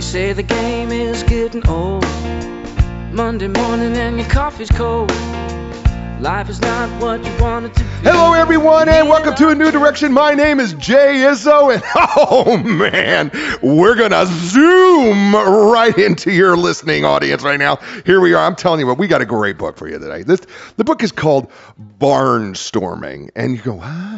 Say the game is getting old. Monday morning and your coffee's cold. Life is not what you want it to be. Hello, everyone, and welcome to A New Direction. My name is Jay Izzo, and oh, man, we're going to zoom right into your listening audience right now. Here we are. I'm telling you what, we got a great book for you today. The book is called Barnstorming, and you go,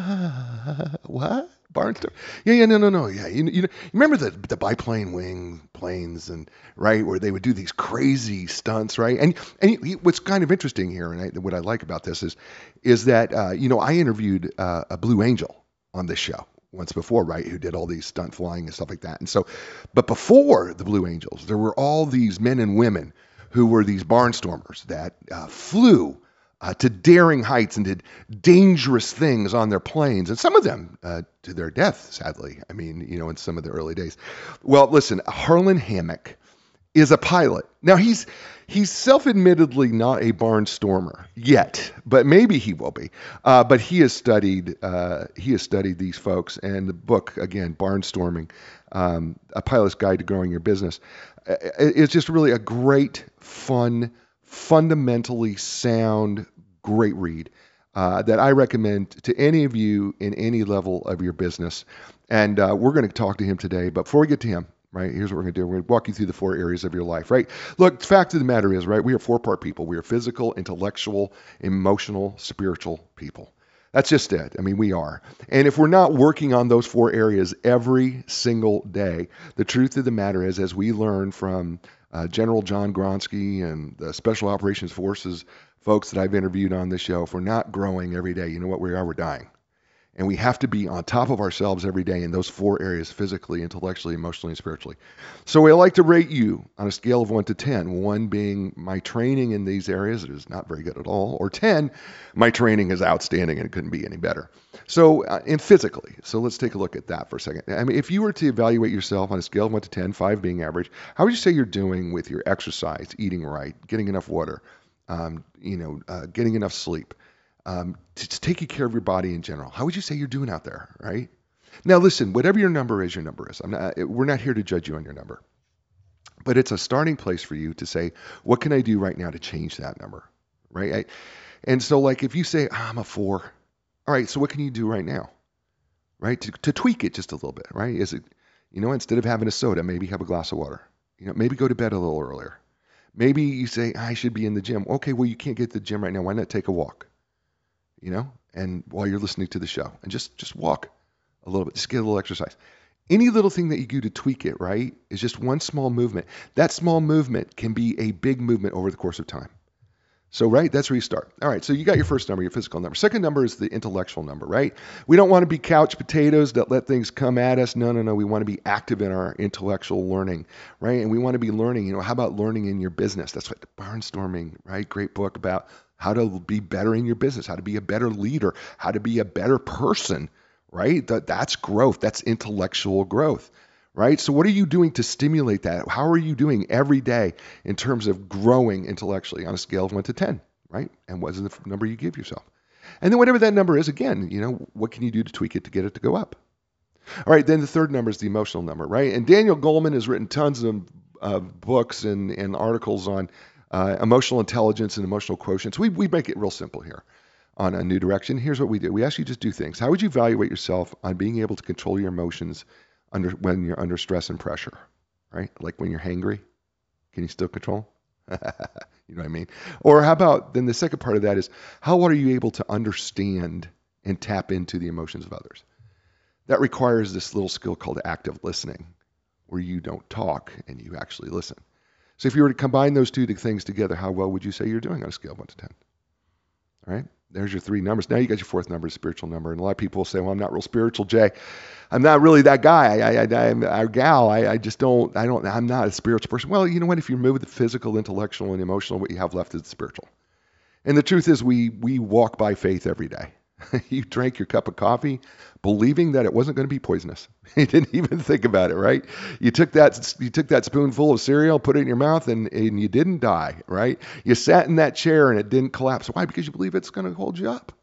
what? Barnstorm? Yeah, no. Yeah, you remember the biplane planes, and right, where they would do these crazy stunts, right? And what's kind of interesting here, and what I like about this is that I interviewed a Blue Angel on this show once before, right? Who did all these stunt flying and stuff like that. And so, but before the Blue Angels, there were all these men and women who were these barnstormers that flew to daring heights and did dangerous things on their planes, and some of them to their death, sadly. I mean, in some of the early days. Well, listen, Harlan Hammock is a pilot. Now, he's self-admittedly not a barnstormer yet, but maybe he will be. But he has studied these folks, and the book, again, Barnstorming, A Pilot's Guide to Growing Your Business, is just really a great, fun, fundamentally sound, great read that I recommend to any of you in any level of your business. And we're going to talk to him today. But before we get to him, right, here's what we're going to do. We're going to walk you through the 4 areas of your life, right? Look, the fact of the matter is, right, we are 4-part people. We are physical, intellectual, emotional, spiritual people. That's just it. I mean, we are. And if we're not working on those 4 areas every single day, the truth of the matter is, as we learn from General John Gronsky and the Special Operations Forces folks that I've interviewed on this show, if we're not growing every day, you know what we are? We're dying. And we have to be on top of ourselves every day in those 4 areas: physically, intellectually, emotionally, and spiritually. So I like to rate you on a scale of 1 to 10. 1 being my training in these areas is not very good at all, or 10, my training is outstanding and it couldn't be any better. So and physically, so let's take a look at that for a second. I mean, if you were to evaluate yourself on a scale of 1 to 10, 5 being average, how would you say you're doing with your exercise, eating right, getting enough water, getting enough sleep? To taking care of your body in general? How would you say you're doing out there, right? Now, listen, whatever your number is, your number is. We're not here to judge you on your number. But it's a starting place for you to say, what can I do right now to change that number, right? And so, like, if you say, I'm a 4, all right, so what can you do right now, right? To tweak it just a little bit, right? Is it, instead of having a soda, maybe have a glass of water. Maybe go to bed a little earlier. Maybe you say, I should be in the gym. Okay, well, you can't get to the gym right now. Why not take a walk? And while you're listening to the show, and just walk a little bit, just get a little exercise. Any little thing that you do to tweak it, right, is just one small movement. That small movement can be a big movement over the course of time. So, right, that's where you start. All right, so you got your first number, your physical number. Second number is the intellectual number, right? We don't want to be couch potatoes that let things come at us. No. We want to be active in our intellectual learning, right? And we want to be learning, how about learning in your business? That's what Barnstorming, right? Great book about how to be better in your business, how to be a better leader, how to be a better person, right? That's growth. That's intellectual growth, right? So what are you doing to stimulate that? How are you doing every day in terms of growing intellectually on a scale of 1 to 10, right? And what is the number you give yourself? And then whatever that number is, again, what can you do to tweak it to get it to go up? All right, then the third number is the emotional number, right? And Daniel Goleman has written tons of books and articles on emotional intelligence and emotional quotients. We make it real simple here on A New Direction. Here's what we do. We actually just do things. How would you evaluate yourself on being able to control your emotions when you're under stress and pressure, right? Like when you're hangry, can you still control? You know what I mean? Or how about, then the second part of that is, how are you able to understand and tap into the emotions of others? That requires this little skill called active listening, where you don't talk and you actually listen. So if you were to combine those 2 things together, how well would you say you're doing on a scale of 1 to 10? All right, there's your 3 numbers. Now you got your 4th number, spiritual number. And a lot of people will say, well, I'm not real spiritual, Jay. I'm not really that guy. I'm a gal. I'm not a spiritual person. Well, you know what? If you remove the physical, intellectual, and emotional, what you have left is the spiritual. And the truth is we walk by faith every day. You drank your cup of coffee believing that it wasn't going to be poisonous. You didn't even think about it, right? You took that spoonful of cereal, put it in your mouth, and you didn't die, right? You sat in that chair and it didn't collapse. Why? Because you believe it's going to hold you up,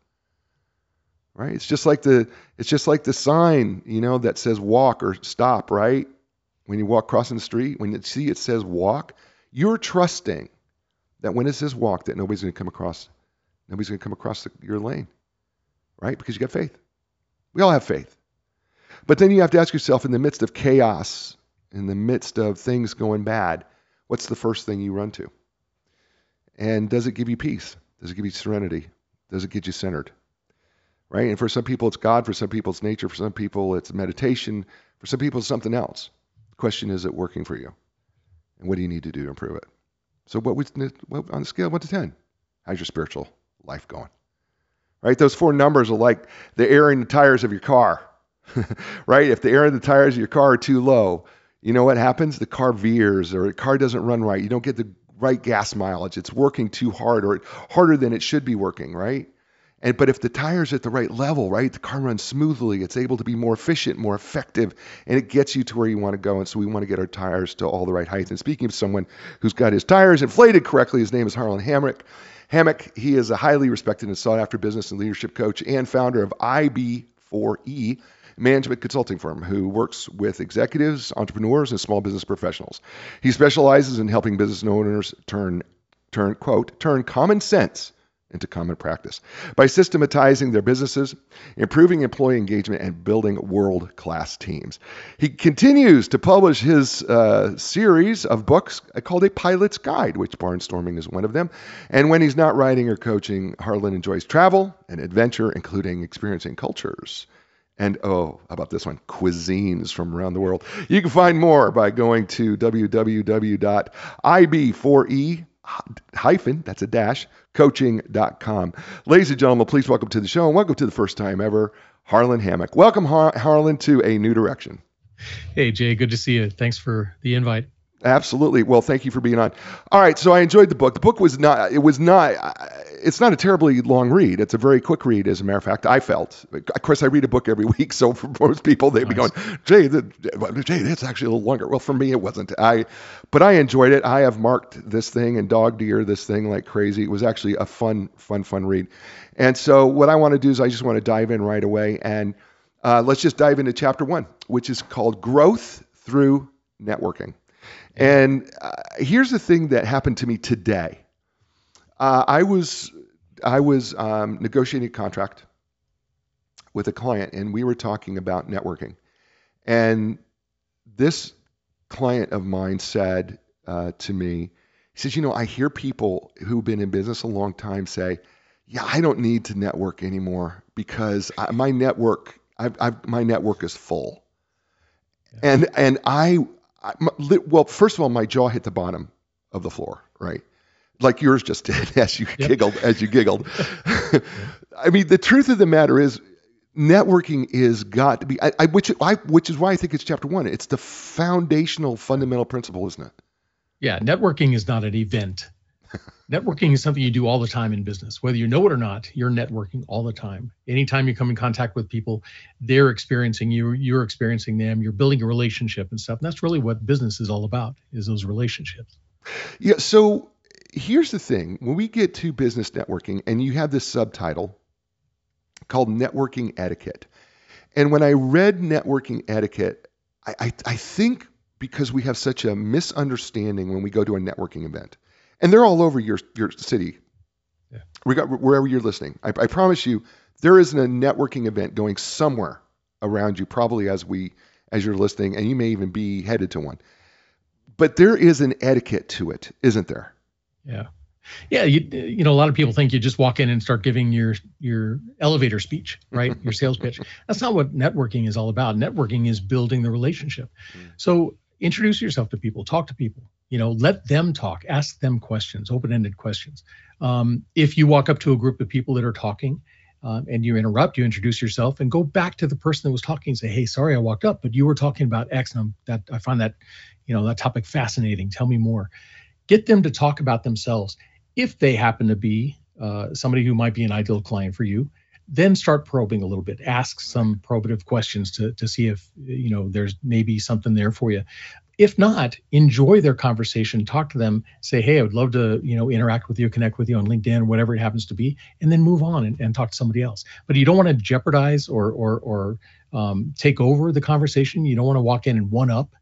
right? It's just like the sign, that says walk or stop, right? When you walk crossing the street, when you see it says walk, you're trusting that when it says walk, that nobody's going to come across your lane, right? Because you got faith. We all have faith. But then you have to ask yourself, in the midst of chaos, in the midst of things going bad, what's the first thing you run to? And does it give you peace? Does it give you serenity? Does it get you centered? Right? And for some people, it's God. For some people, it's nature. For some people, it's meditation. For some people, it's something else. The question is it working for you? And what do you need to do to improve it? So on a scale of 1 to 10, how's your spiritual life going? Right? Those 4 numbers are like the air in the tires of your car. Right? If the air in the tires of your car are too low, you know what happens? The car veers, or the car doesn't run right. You don't get the right gas mileage. It's working too hard, or harder than it should be working, right? But if the tire's at the right level, right, the car runs smoothly. It's able to be more efficient, more effective, and it gets you to where you want to go. And so we want to get our tires to all the right height. And speaking of someone who's got his tires inflated correctly, his name is Harlan Hammock. He is a highly respected and sought-after business and leadership coach and founder of IB4E management consulting firm who works with executives, entrepreneurs, and small business professionals. He specializes in helping business owners turn common sense into common practice by systematizing their businesses, improving employee engagement, and building world-class teams. He continues to publish his series of books called A Pilot's Guide, which Barnstorming is one of them. And when he's not writing or coaching, Harlan enjoys travel and adventure, including experiencing cultures and, how about this one, cuisines from around the world. You can find more by going to www.ib4e-coaching.com. Ladies and gentlemen, please welcome to the show, and welcome to the first time ever, Harlan Hammock. Welcome, Harlan, to A New Direction. Hey, Jay, good to see you. Thanks for the invite. Absolutely. Well, thank you for being on. All right. So I enjoyed the book. The book it's not a terribly long read. It's a very quick read, as a matter of fact, I felt. Of course, I read a book every week. So for most people, they'd be going, Jay, that's actually a little longer. Well, for me, it wasn't. But I enjoyed it. I have marked this thing and dog-eared this thing like crazy. It was actually a fun read. And so what I want to do is I just want to dive in right away. And let's just dive into chapter 1, which is called Growth Through Networking. And here's the thing that happened to me today. I was negotiating a contract with a client, and we were talking about networking. And this client of mine said to me, he says, I hear people who've been in business a long time say, yeah, I don't need to network anymore because my network is full. Yeah. And well, first of all, my jaw hit the bottom of the floor, right? Like yours just did as you giggled. I mean, the truth of the matter is, networking is got to be, which is why I think it's chapter 1. It's the foundational, fundamental principle, isn't it? Yeah, networking is not an event. Networking is something you do all the time in business. Whether you know it or not, you're networking all the time. Anytime you come in contact with people, they're experiencing you, you're experiencing them, you're building a relationship and stuff. And that's really what business is all about, is those relationships. Yeah, so here's the thing. When we get to business networking, and you have this subtitle called Networking Etiquette. And when I read networking etiquette, I think because we have such a misunderstanding when we go to a networking event, and they're all over your city, wherever you're listening. I promise you, there isn't a networking event going somewhere around you, probably as you're listening, and you may even be headed to one. But there is an etiquette to it, isn't there? Yeah. Yeah, you know, a lot of people think you just walk in and start giving your elevator speech, right? Your sales pitch. That's not what networking is all about. Networking is building the relationship. So introduce yourself to people, talk to people. Let them talk, ask them questions, open-ended questions. If you walk up to a group of people that are talking and you interrupt, you introduce yourself and go back to the person that was talking and say, hey, sorry I walked up, but you were talking about X, and I find that, that topic fascinating. Tell me more. Get them to talk about themselves. If they happen to be somebody who might be an ideal client for you, then start probing a little bit. Ask some probative questions to see if, there's maybe something there for you. If not, enjoy their conversation, talk to them, say, hey, I would love to, interact with you, connect with you on LinkedIn, whatever it happens to be, and then move on and talk to somebody else. But you don't want to jeopardize or take over the conversation. You don't want to walk in and one up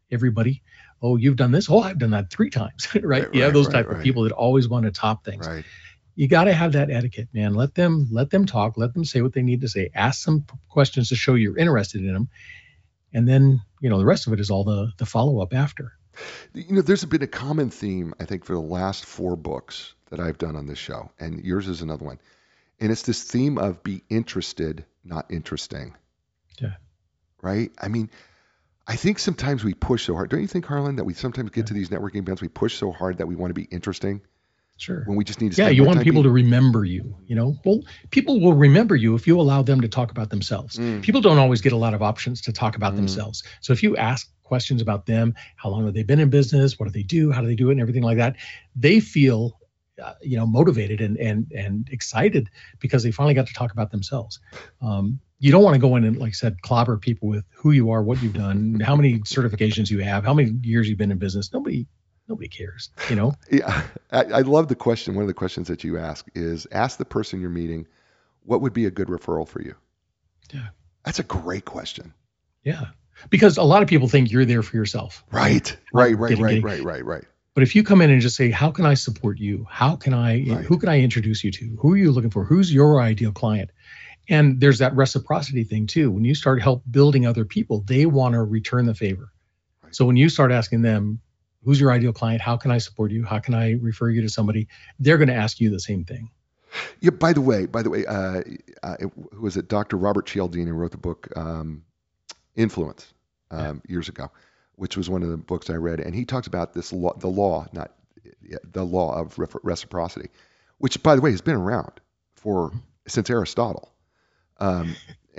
everybody. Oh, you've done this. Oh, I've done that 3 times, right? You have those type of people that always want to top things. Right. You got to have that etiquette, man. Let them talk. Let them say what they need to say. Ask some questions to show you're interested in them. And then, the rest of it is all the follow-up after. There's been a common theme, I think, for the last 4 books that I've done on this show, and yours is another one. And it's this theme of be interested, not interesting. Yeah. Right? I mean, I think sometimes we push so hard. Don't you think, Harlan, that we sometimes get to these networking events, we push so hard that we want to be interesting? Sure. When we just need to. Yeah, you want people to remember you. Well, people will remember you if you allow them to talk about themselves. People don't always get a lot of options to talk about themselves. So if you ask questions about them, how long have they been in business? What do they do? How do they do it? And everything like that, they feel, motivated and excited because they finally got to talk about themselves. You don't want to go in and, like I said, clobber people with who you are, what you've done, how many certifications you have, how many years you've been in business. Nobody cares, Yeah, I love the question. One of the questions that you ask is, ask the person you're meeting, what would be a good referral for you? Yeah. That's a great question. Yeah. Because a lot of people think you're there for yourself. Right. But if you come in and just say, how can I support you? Who can I introduce you to? Who are you looking for? Who's your ideal client? And there's that reciprocity thing too. When you start building other people, they want to return the favor. Right. So when you start asking them, who's your ideal client? How can I support you? How can I refer you to somebody? They're going to ask you the same thing. Yeah. By the way, who was it? Dr. Robert Cialdini wrote the book Influence years ago, which was one of the books I read, and he talks about this the law of reciprocity, which, by the way, has been around since Aristotle, and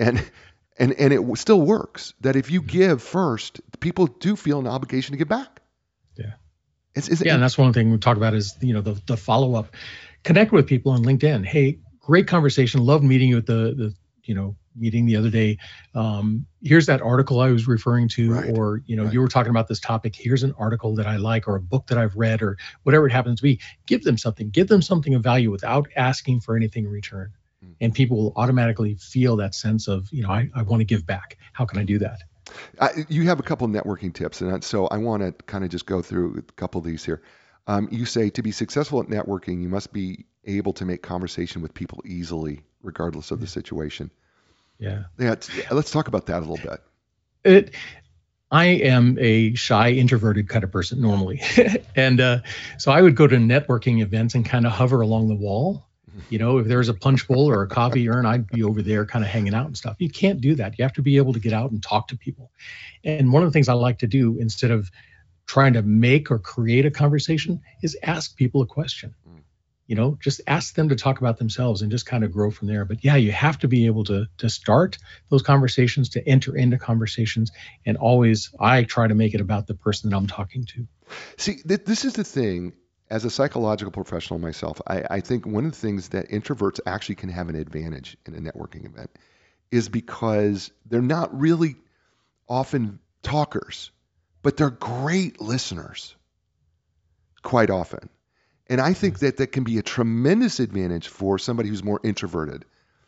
it still works. That if you give first, people do feel an obligation to give back. Yeah. And that's one thing we talk about is, the follow-up. Connect with people on LinkedIn. Hey, great conversation. Loved meeting you at the meeting the other day. Here's that article I was referring to, right. Or, you were talking about this topic. Here's an article that I like, or a book that I've read, or whatever it happens to be. Give them something of value without asking for anything in return. And people will automatically feel that sense of, I want to give back. How can I do that? You have a couple of networking tips, and so I want to kind of just go through a couple of these here. You say to be successful at networking, you must be able to make conversation with people easily, regardless of the situation. Yeah. Let's talk about that a little bit. I am a shy, introverted kind of person normally. And so I would go to networking events and kind of hover along the wall. If there's a punch bowl or a coffee urn, I'd be over there kind of hanging out and stuff. You can't do that. You have to be able to get out and talk to people. And one of the things I like to do, instead of trying to make or create a conversation, is ask people a question. Just ask them to talk about themselves and just kind of grow from there. But yeah, you have to be able to start those conversations, to enter into conversations. And always, I try to make it about the person that I'm talking to. See, this is the thing. As a psychological professional myself, I think one of the things that introverts actually can have an advantage in a networking event is because they're not really often talkers, but they're great listeners quite often. And I think that can be a tremendous advantage for somebody who's more introverted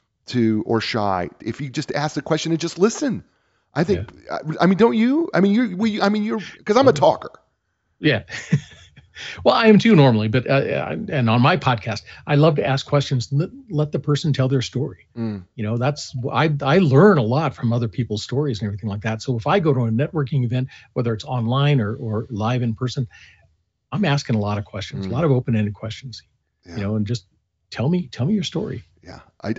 or shy. If you just ask the question and just listen, I think, don't you? You're because I'm a talker. Yeah. Well, I am too normally, but and on my podcast, I love to ask questions and let the person tell their story. That's I learn a lot from other people's stories and everything like that. So if I go to a networking event, whether it's online or live in person, I'm asking a lot of questions, a lot of open-ended questions, and just tell me your story. Yeah,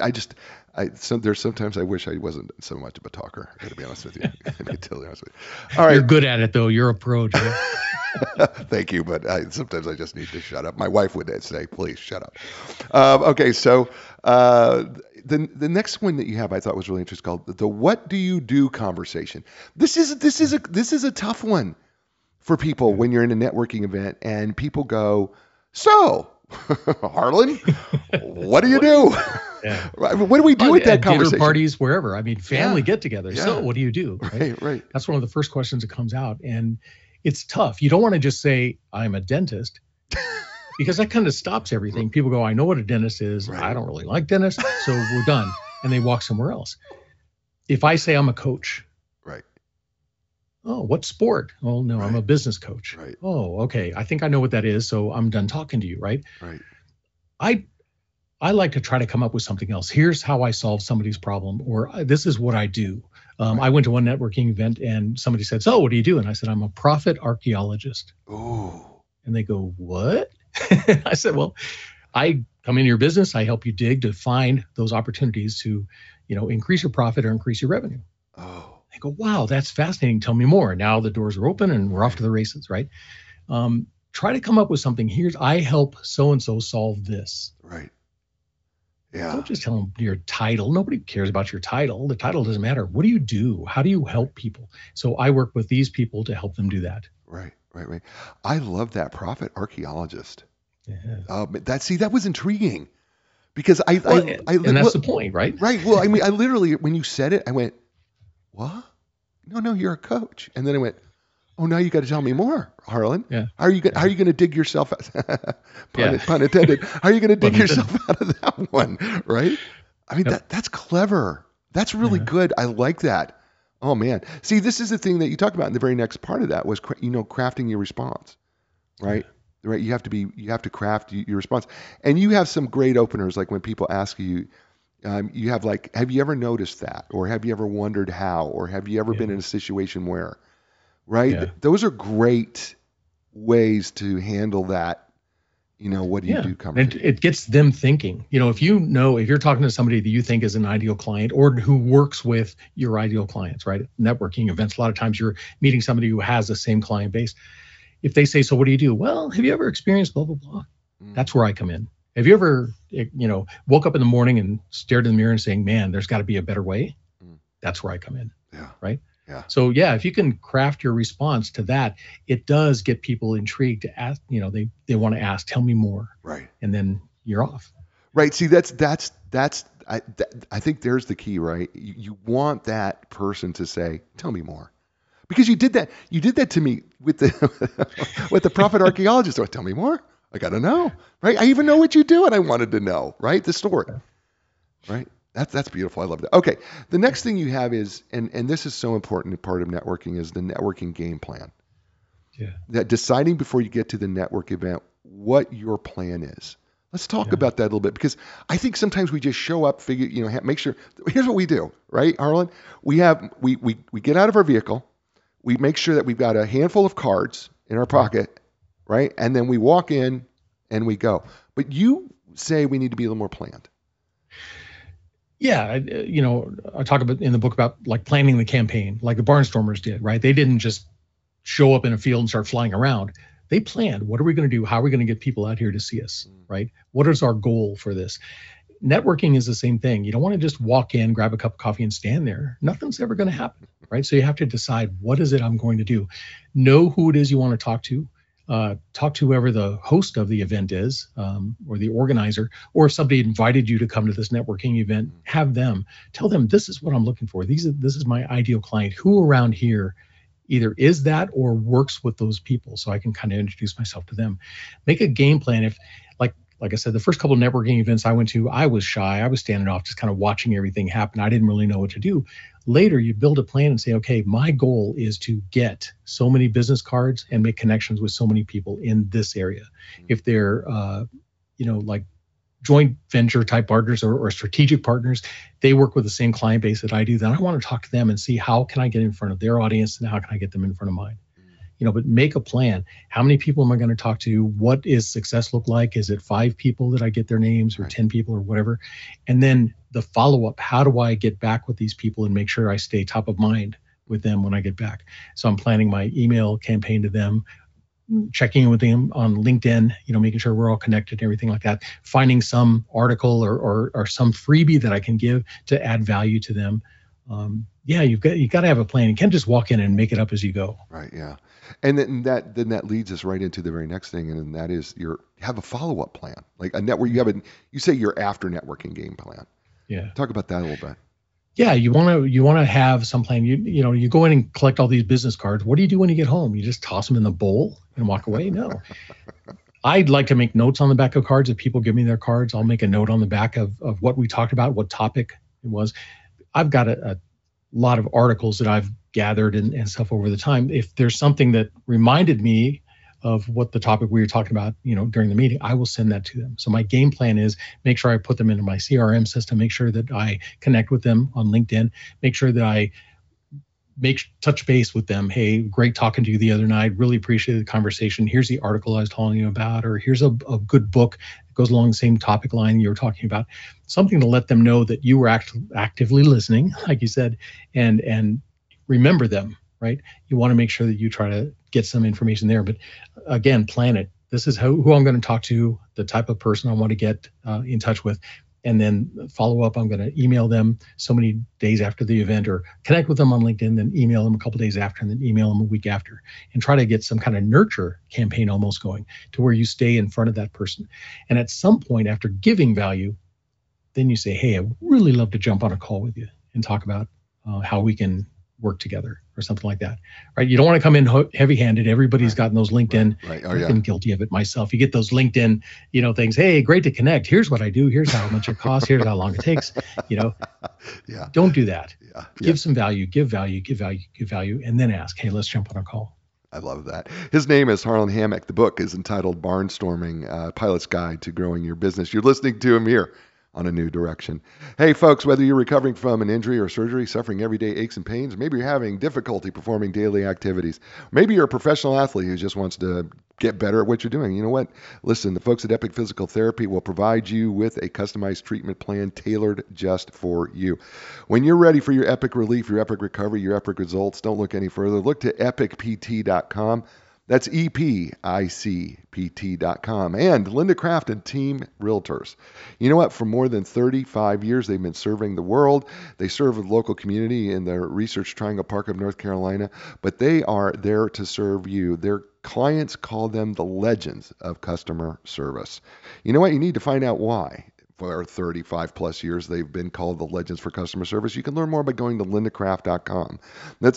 there's sometimes I wish I wasn't so much of a talker, to be honest with you. To be totally honest with you. All right. You're good at it, though. You're a pro, Joe. Thank you, but sometimes I just need to shut up. My wife would say, please shut up. Okay, so the next one that you have I thought was really interesting, called the "What do you do" conversation. This is a tough one for people when you're in a networking event and people go, so Harlan, what do you do? Yeah. What do we do with that conversation? Dinner parties, wherever. family get-togethers. Yeah. So what do you do? Right. That's one of the first questions that comes out. And it's tough. You don't want to just say, I'm a dentist, because that kind of stops everything. People go, I know what a dentist is. Right. I don't really like dentists, so we're done. And they walk somewhere else. If I say I'm a coach, right, Oh, what sport? Oh, no, I'm a business coach. Right. Oh, okay. I think I know what that is. So I'm done talking to you, right? Right. I like to try to come up with something else. Here's how I solve somebody's problem, or this is what I do. I went to one networking event and somebody said, so what do you do? And I said, I'm a profit archaeologist. Oh. And they go, what? I said, well, I come into your business. I help you dig to find those opportunities to, increase your profit or increase your revenue. Oh. I go, wow, that's fascinating. Tell me more. Now the doors are open and we're off to the races, right? Try to come up with something. I help so-and-so solve this. Right. Yeah. Don't just tell them your title. Nobody cares about your title. The title doesn't matter. What do you do? How do you help people? So I work with these people to help them do that. Right. I love that, profit archaeologist. Yeah. That was intriguing because and that's the point, right? Right. Well, I mean, I literally, when you said it, I went, what? No, you're a coach. And then I went, oh, now you got to tell me more, Harlan. Yeah. How are you going to dig yourself out? Pun intended. How are you going to dig yourself out of that one? Right. I mean, that's clever. That's really good. I like that. Oh man. See, this is the thing that you talked about in the very next part of that was, crafting your response, right? Yeah. Right. You have to craft your response, and you have some great openers. Like when people ask you, you have have you ever noticed that? Or have you ever wondered how? Or have you ever been in a situation where? Right? Yeah. Those are great ways to handle that. What do you do? It gets them thinking. If you're talking to somebody that you think is an ideal client or who works with your ideal clients, right? Networking events, a lot of times you're meeting somebody who has the same client base. If they say, so what do you do? Well, have you ever experienced blah, blah, blah? That's where I come in. Have you ever, woke up in the morning and stared in the mirror and saying, man, there's got to be a better way? That's where I come in. Yeah. Right. Yeah. So if you can craft your response to that, it does get people intrigued to ask, they want to ask, tell me more. Right. And then you're off. Right. See, I think there's the key, right? You want that person to say, tell me more. Because you did that to me with the profit archaeologist. Oh, tell me more. I got to know, right? I even know what you do and I wanted to know, right? The story, right? That's beautiful. I love that. Okay. The next thing you have is, and this is so important part of networking, is the networking game plan. Yeah. That deciding before you get to the network event what your plan is. Let's talk about that a little bit, because I think sometimes we just show up, figure, make sure. Here's what we do, right, Harlan? We get out of our vehicle, we make sure that we've got a handful of cards in our pocket, right, and then we walk in and we go. But you say we need to be a little more planned. Yeah, I talk about in the book about like planning the campaign, like the Barnstormers did, right? They didn't just show up in a field and start flying around. They planned, what are we going to do? How are we going to get people out here to see us, right? What is our goal for this? Networking is the same thing. You don't want to just walk in, grab a cup of coffee and stand there. Nothing's ever going to happen, right? So you have to decide, what is it I'm going to do? Know who it is you want to talk to. Talk to whoever the host of the event is, or the organizer, or if somebody invited you to come to this networking event, have them tell them, this is what I'm looking for. This is my ideal client. Who around here either is that or works with those people, so I can kind of introduce myself to them. Make a game plan. If like I said, the first couple of networking events I went to, I was shy. I was standing off, just kind of watching everything happen. I didn't really know what to do. Later, you build a plan and say, okay, my goal is to get so many business cards and make connections with so many people in this area. If they're, like joint venture type partners or strategic partners, they work with the same client base that I do, then I want to talk to them and see how can I get in front of their audience and how can I get them in front of mine. But make a plan. How many people am I going to talk to? What is success look like? Is it 5 people that I get their names, or 10 people, or whatever? And then the follow-up, how do I get back with these people and make sure I stay top of mind with them when I get back? So I'm planning my email campaign to them, checking in with them on LinkedIn, making sure we're all connected and everything like that, finding some article or some freebie that I can give to add value to them. You got to have a plan. You can't just walk in and make it up as you go. Right. Yeah. And then that leads us right into the very next thing, and that is you have a follow-up plan, like a network. You say your after networking game plan. Yeah. Talk about that a little bit. Yeah, you want to have some plan. You go in and collect all these business cards. What do you do when you get home? You just toss them in the bowl and walk away? No. I'd like to make notes on the back of cards. If people give me their cards, I'll make a note on the back of what we talked about, what topic it was. I've got a lot of articles that I've gathered and stuff over the time, if there's something that reminded me of what the topic we were talking about, during the meeting, I will send that to them. So my game plan is make sure I put them into my CRM system, make sure that I connect with them on LinkedIn, make sure that I touch base with them. Hey, great talking to you the other night. Really appreciated the conversation. Here's the article I was telling you about, or here's a good book that goes along the same topic line you were talking about. Something to let them know that you were actively listening, like you said, and remember them, right? You want to make sure that you try to get some information there. But again, plan it. This is who I'm going to talk to, the type of person I want to get in touch with. And then follow up, I'm going to email them so many days after the event, or connect with them on LinkedIn, then email them a couple days after, and then email them a week after, and try to get some kind of nurture campaign almost going to where you stay in front of that person. And at some point after giving value, then you say, hey, I'd really love to jump on a call with you and talk about how we can work together or something like that, right? You don't want to come in heavy-handed. Everybody's gotten those LinkedIn. Right. Oh, I've yeah. been guilty of it myself. You get those LinkedIn, things. Hey, great to connect. Here's what I do. Here's how much it costs. Here's how long it takes. Yeah. Don't do that. Yeah. Give some value. Give value. Give value. Give value, and then ask, hey, let's jump on a call. I love that. His name is Harlan Hammock. The book is entitled Barnstorming, Pilot's Guide to Growing Your Business. You're listening to him here on A New Direction. Hey, folks, whether you're recovering from an injury or surgery, suffering everyday aches and pains, maybe you're having difficulty performing daily activities, maybe you're a professional athlete who just wants to get better at what you're doing. You know what? Listen, the folks at Epic Physical Therapy will provide you with a customized treatment plan tailored just for you. When you're ready for your epic relief, your epic recovery, your epic results, don't look any further. Look to epicpt.com. That's EPICPT.com. And Linda Craft and Team Realtors. You know what? For more than 35 years, they've been serving the world. They serve the local community in the Research Triangle Park of North Carolina, but they are there to serve you. Their clients call them the legends of customer service. You know what? You need to find out why. For 35 plus years, they've been called the legends for customer service. You can learn more by going to lindacraft.com. That's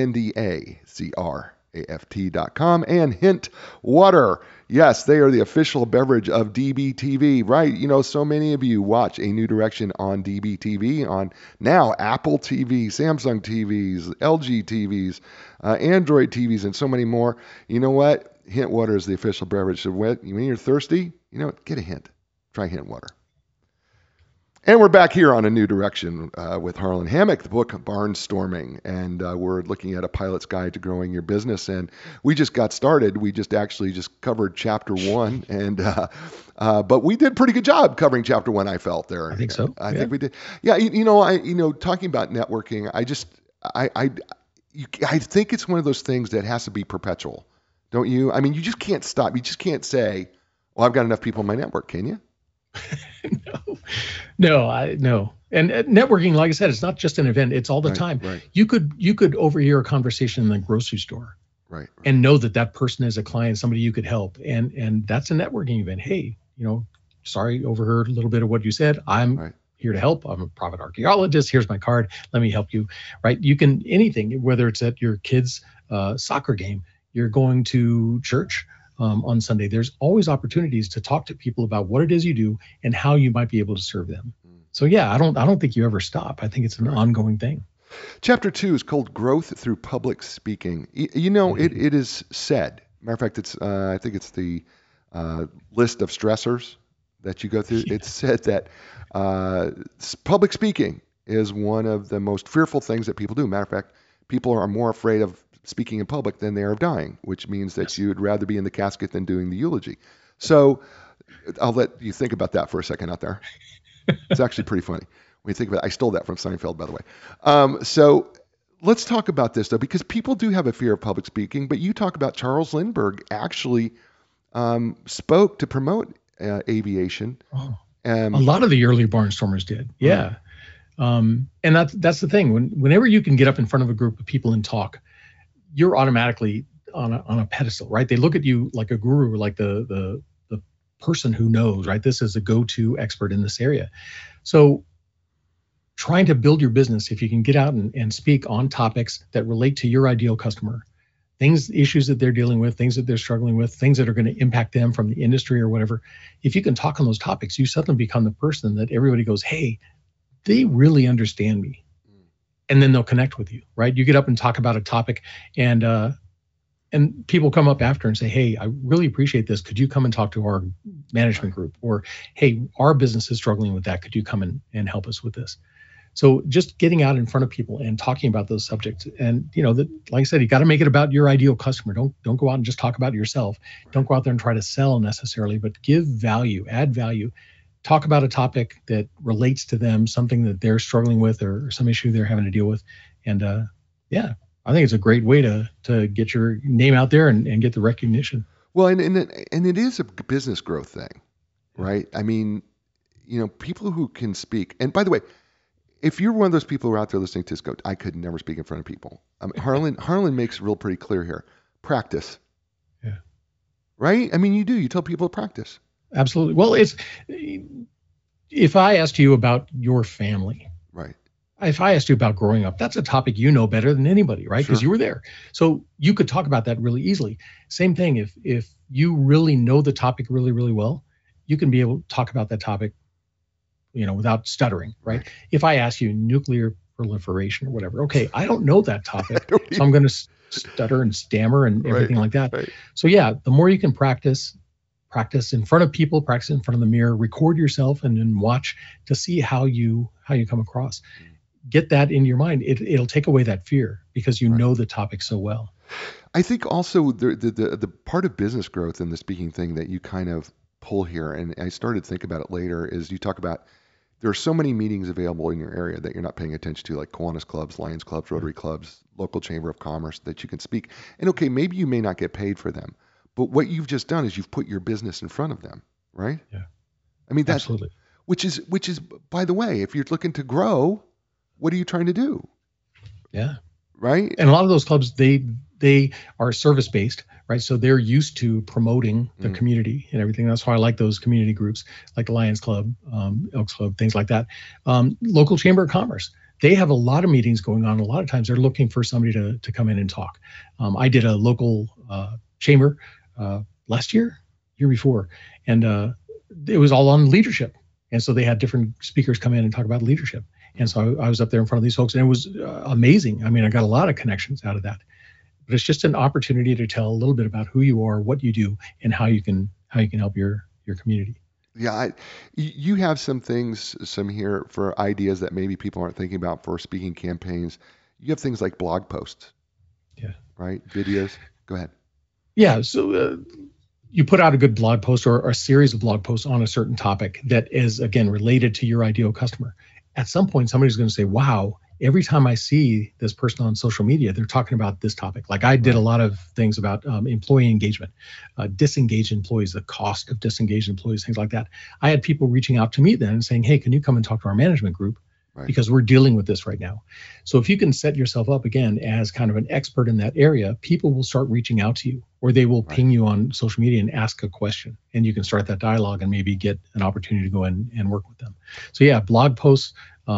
LINDACRAFT.com. And Hint Water. Yes, they are the official beverage of DBTV, right? So many of you watch A New Direction on DBTV, on now Apple TV, Samsung TVs, LG TVs, Android TVs, and so many more. You know what? Hint Water is the official beverage. So when you're thirsty, get a Hint. Try Hint Water. And we're back here on A New Direction with Harlan Hammock, the book Barnstorming, and we're looking at a pilot's guide to growing your business. And we just got started. We just covered chapter 1, and but we did a pretty good job covering chapter 1. I felt there. I think so. I think we did. Yeah, talking about networking, I think it's one of those things that has to be perpetual, don't you? I mean, you just can't stop. You just can't say, "Well, I've got enough people in my network," can you? No. And networking, like I said, it's not just an event; it's all the time. Right. You could overhear a conversation in the grocery store, right, and know that person is a client, somebody you could help, and that's a networking event. Hey, sorry, overheard a little bit of what you said. I'm here to help. I'm a private archaeologist. Here's my card. Let me help you. Right? You can anything, whether it's at your kid's soccer game, you're going to church. On Sunday, there's always opportunities to talk to people about what it is you do and how you might be able to serve them. So yeah, I don't think you ever stop. I think it's an ongoing thing. Chapter 2 is called Growth Through Public Speaking. It is said. Matter of fact, I think it's the list of stressors that you go through. Yeah. It's said that public speaking is one of the most fearful things that people do. Matter of fact, people are more afraid of speaking in public than they are of dying, which means that you would rather be in the casket than doing the eulogy. So I'll let you think about that for a second out there. It's actually pretty funny when you think about it. I stole that from Seinfeld, by the way. So let's talk about this, though, because people do have a fear of public speaking, but you talk about Charles Lindbergh actually spoke to promote aviation. Oh. A lot of the early barnstormers did. Yeah. And that's the thing. Whenever you can get up in front of a group of people and talk, you're automatically on a pedestal, right? They look at you like a guru, like the person who knows, right? This is a go-to expert in this area. So trying to build your business, if you can get out and speak on topics that relate to your ideal customer, issues that they're dealing with, things that they're struggling with, things that are going to impact them from the industry or whatever. If you can talk on those topics, you suddenly become the person that everybody goes, hey, they really understand me. and then they'll connect with you, right? You get up and talk about a topic, and people come up after and say, hey, I really appreciate this. Could you come and talk to our management group? Or, hey, our business is struggling with that. Could you come and help us with this? So just getting out in front of people and talking about those subjects. And, like I said, you got to make it about your ideal customer. Don't go out and just talk about yourself. Don't go out there and try to sell necessarily, but give value, add value. Talk about a topic that relates to them, something that they're struggling with or some issue they're having to deal with. And I think it's a great way to get your name out there and get the recognition. Well, and it is a business growth thing, right? I mean, people who can speak. And by the way, if you're one of those people who are out there listening to this, go, I could never speak in front of people. Harlan makes it real pretty clear here. Practice. Yeah. Right? I mean, you do. You tell people to practice. Absolutely. Well, if I asked you about your family, right? If I asked you about growing up, that's a topic you know better than anybody, right? Because Sure. you were there. So you could talk about that really easily. Same thing, if you really know the topic really, really well, you can be able to talk about that topic, without stuttering, right? If I ask you nuclear proliferation or whatever, okay, I don't know that topic, so I'm going to stutter and stammer and everything like that. Right. So yeah, the more you can practice in front of people, practice in front of the mirror, record yourself, and then watch to see how you come across. Get that in your mind. It'll take away that fear because you know the topic so well. I think also the part of business growth in the speaking thing that you kind of pull here, and I started to think about it later, is you talk about there are so many meetings available in your area that you're not paying attention to, like Kiwanis clubs, Lions clubs, Rotary clubs, local chamber of commerce, that you can speak. And okay, maybe you may not get paid for them, but what you've just done is you've put your business in front of them, right? Yeah. I mean, that's absolutely. Which is, by the way, if you're looking to grow, what are you trying to do? Yeah. Right. And a lot of those clubs, they are service based, right? So they're used to promoting the community and everything. That's why I like those community groups, like the Lions Club, Elks Club, things like that. Local Chamber of Commerce, they have a lot of meetings going on. A lot of times they're looking for somebody to come in and talk. I did a local chamber last year before, and it was all on leadership. And so they had different speakers come in and talk about leadership. And so I was up there in front of these folks, and it was amazing. I mean, I got a lot of connections out of that. But it's just an opportunity to tell a little bit about who you are, what you do, and how you can help your community. Yeah, you have some here for ideas that maybe people aren't thinking about for speaking campaigns. You have things like blog posts. Yeah. Right? Videos. Go ahead. Yeah. So you put out a good blog post or a series of blog posts on a certain topic that is, again, related to your ideal customer. At some point, somebody's going to say, wow, every time I see this person on social media, they're talking about this topic. Like I did a lot of things about employee engagement, disengaged employees, the cost of disengaged employees, things like that. I had people reaching out to me then and saying, hey, can you come and talk to our management group? Right. Because we're dealing with this right now. So if you can set yourself up again as kind of an expert in that area, people will start reaching out to you, or they will ping you on social media and ask a question, and you can start that dialogue and maybe get an opportunity to go in and work with them. So yeah, blog posts,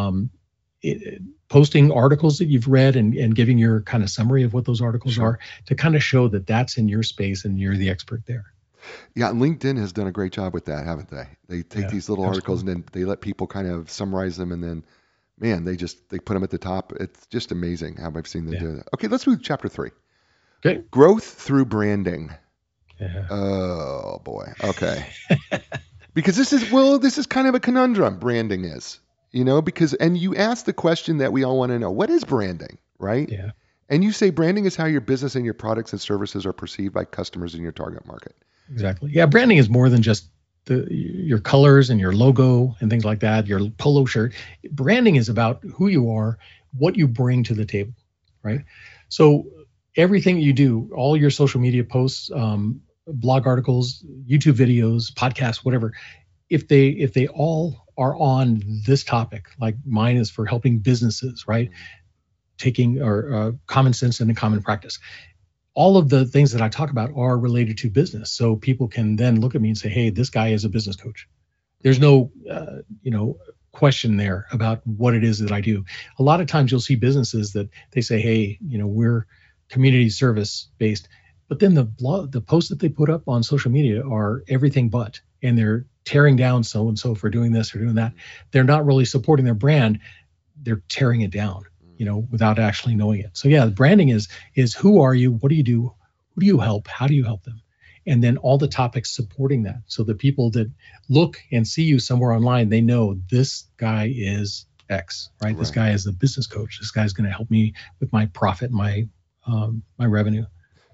posting articles that you've read and giving your kind of summary of what those articles are to kind of show that that's in your space and you're the expert there. Yeah, LinkedIn has done a great job with that, haven't they? They take these little articles and then they let people kind of summarize them, and then, man, they put them at the top. It's just amazing how I've seen them do that. Okay, let's move to chapter 3. Okay. Growth through branding. Yeah. Oh boy. Okay. Because this is kind of a conundrum. Branding is, and you ask the question that we all want to know: what is branding, right? Yeah. And you say branding is how your business and your products and services are perceived by customers in your target market. Exactly. Yeah, branding is more than just your colors and your logo and things like that, your polo shirt. Branding is about who you are, what you bring to the table, right? So everything you do, all your social media posts, blog articles, YouTube videos, podcasts, whatever, if they all are on this topic, like mine is for helping businesses, right? Taking common sense into common practice. All of the things that I talk about are related to business. So people can then look at me and say, hey, this guy is a business coach. There's no, question there about what it is that I do. A lot of times you'll see businesses that they say, hey, we're community service based, but then the posts that they put up on social media are everything but, and they're tearing down so-and-so for doing this or doing that. They're not really supporting their brand. They're tearing it down. without actually knowing it. So yeah, the branding is who are you? What do you do? Who do you help? How do you help them? And then all the topics supporting that. So the people that look and see you somewhere online, they know this guy is X, right? This guy is a business coach. This guy's going to help me with my profit, my revenue.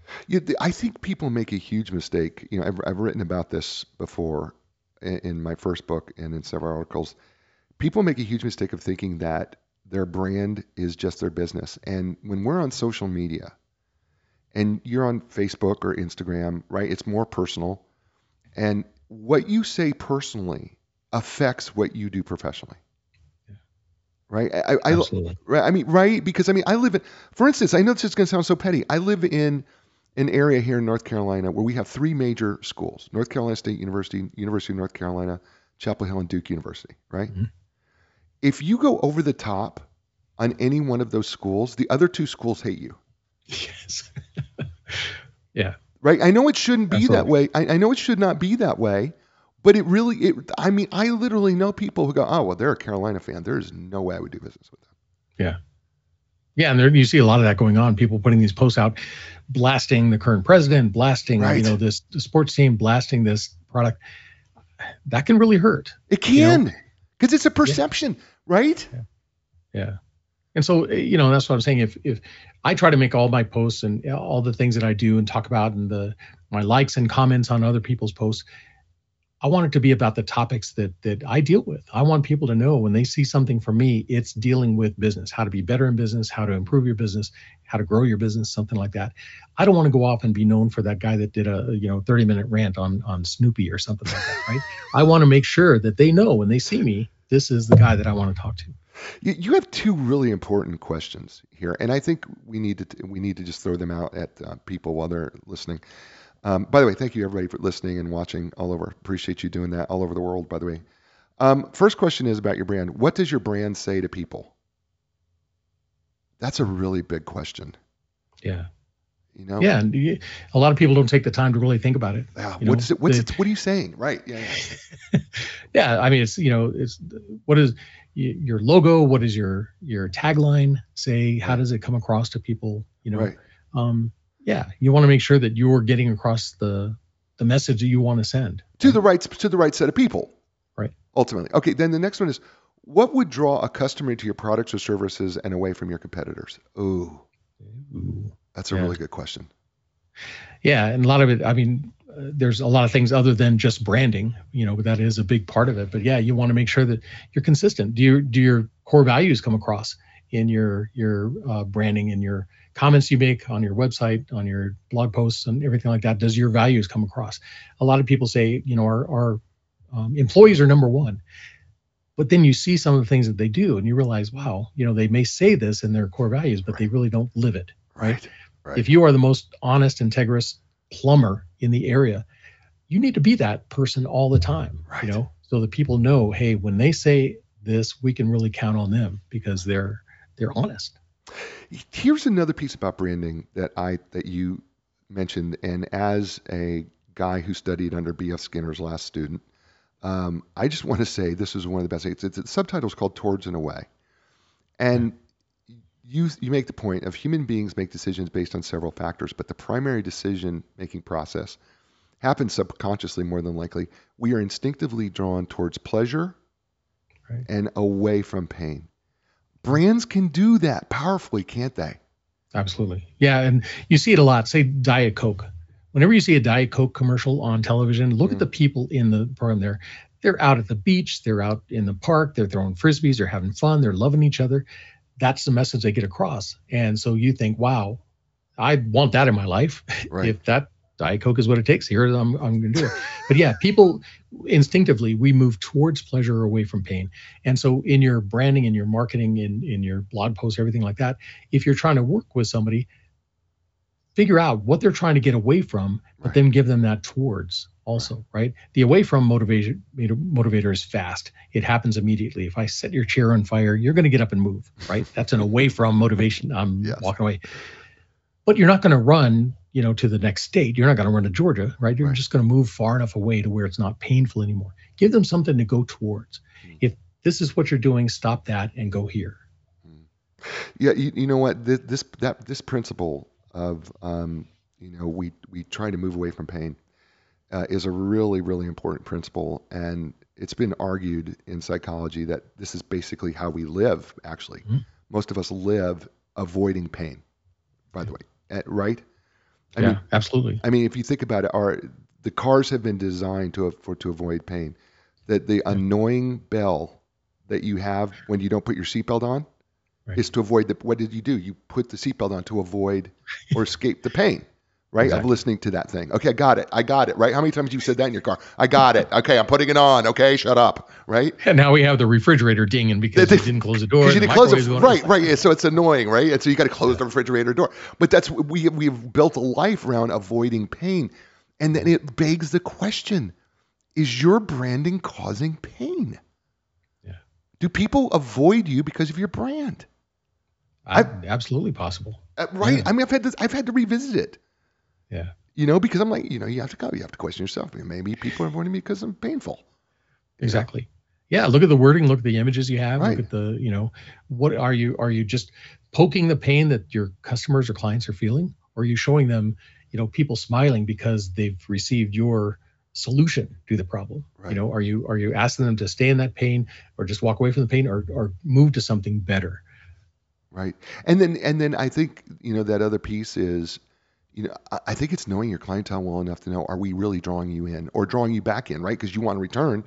I think people make a huge mistake. I've written about this before in my first book and in several articles. People make a huge mistake of thinking that their brand is just their business. And when we're on social media, and you're on Facebook or Instagram, right? It's more personal. And what you say personally affects what you do professionally. Yeah. Right? Absolutely. Right? Because I live in, for instance, I know this is going to sound so petty. I live in an area here in North Carolina where we have 3 major schools: North Carolina State University, University of North Carolina, Chapel Hill, and Duke University, right? Mm-hmm. If you go over the top on any one of those schools, the other 2 schools hate you. Yes. Yeah. Right. I know it shouldn't be that way. I know it should not be that way, but I literally know people who go, oh, well, they're a Carolina fan. There's no way I would do business with them. Yeah. Yeah. And you see a lot of that going on. People putting these posts out, blasting the current president, blasting, the sports team, blasting this product. That can really hurt. It can, because it's a perception, right? Yeah. And so, that's what I'm saying. If I try to make all my posts and all the things that I do and talk about and my likes and comments on other people's posts, I want it to be about the topics that I deal with. I want people to know when they see something from me, it's dealing with business, how to be better in business, how to improve your business, how to grow your business, something like that. I don't want to go off and be known for that guy that did a 30-minute rant on Snoopy or something like that, right? I want to make sure that they know when they see me, this is the guy that I want to talk to. You have 2 really important questions here, and I think we need to just throw them out at people while they're listening. By the way, thank you everybody for listening and watching all over. Appreciate you doing that all over the world, by the way. First question is about your brand. What does your brand say to people? That's a really big question. Yeah. Yeah, and a lot of people don't take the time to really think about it. Yeah. What are you saying? Right. Yeah. Yeah. I mean, it's what is your logo? What is your tagline say? How does it come across to people? Right. You want to make sure that you're getting across the message that you want to send to the right set of people. Right. Ultimately. Okay. Then the next one is, what would draw a customer to your products or services and away from your competitors? Ooh. That's a really good question. Yeah. And a lot of it, there's a lot of things other than just branding, but that is a big part of it. But yeah, you want to make sure that you're consistent. Do your core values come across in your branding and your comments you make on your website, on your blog posts and everything like that? Does your values come across? A lot of people say, our employees are number one. But then you see some of the things that they do and you realize, wow, they may say this in their core values, but they really don't live it. Right. If you are the most honest, integrous plumber in the area, you need to be that person all the time, so that people know, hey, when they say this, we can really count on them because they're honest. Here's another piece about branding that you mentioned, and as a guy who studied under B.F. Skinner's last student, I just want to say this is one of the best. The subtitle is called Towards and Away, and you make the point of human beings make decisions based on several factors, but the primary decision-making process happens subconsciously more than likely. We are instinctively drawn towards pleasure and away from pain. Brands can do that powerfully, can't they? Absolutely. Yeah, and you see it a lot. Say Diet Coke. Whenever you see a Diet Coke commercial on television, look at the people in the program there. They're out at the beach. They're out in the park. They're throwing frisbees. They're having fun. They're loving each other. That's the message they get across. And so you think, wow, I want that in my life. Right. If that Diet Coke is what it takes, here I'm going to do it. But yeah, people instinctively, we move towards pleasure or away from pain. And so in your branding, in your marketing, in your blog posts, everything like that, if you're trying to work with somebody, figure out what they're trying to get away from, but then give them that towards also, right? The away from motivator is fast. It happens immediately. If I set your chair on fire, you're going to get up and move, right? That's an away from motivation. I'm walking away. But you're not going to run, to the next state. You're not going to run to Georgia, right? You're just going to move far enough away to where it's not painful anymore. Give them something to go towards. If this is what you're doing, stop that and go here. Yeah, you know what? This principle of we try to move away from pain is a really, really important principle, and it's been argued in psychology that this is basically how we live. Actually, most of us live avoiding pain. By the way, right? Absolutely. I mean, if you think about it, the cars have been designed to avoid pain. That the annoying bell that you have when you don't put your seatbelt on is to avoid what did you do? You put the seatbelt on to avoid or escape the pain, right? Exactly. Of listening to that thing. Okay, I got it, right? How many times have you said that in your car? I got it. Okay, I'm putting it on. Okay, shut up, right? And now we have the refrigerator dinging because you didn't close the door. Because you didn't close it. Right. So it's annoying, right? And so you got to close the refrigerator door. But that's we've built a life around avoiding pain. And then it begs the question, is your branding causing pain? Yeah. Do people avoid you because of your brand? Absolutely possible. Right. Yeah. I mean, I've had to revisit it. Yeah. Because I'm like, you have to question yourself. Maybe people are avoiding me because I'm painful. Exactly. Yeah. Look at the wording, look at the images you have, look at the, what are you just poking the pain that your customers or clients are feeling? Or are you showing them, people smiling because they've received your solution to the problem? Right. Are you asking them to stay in that pain or just walk away from the pain or move to something better? Right. And then I think, that other piece is, I think it's knowing your clientele well enough to know, are we really drawing you in or drawing you back in, right? Because you want return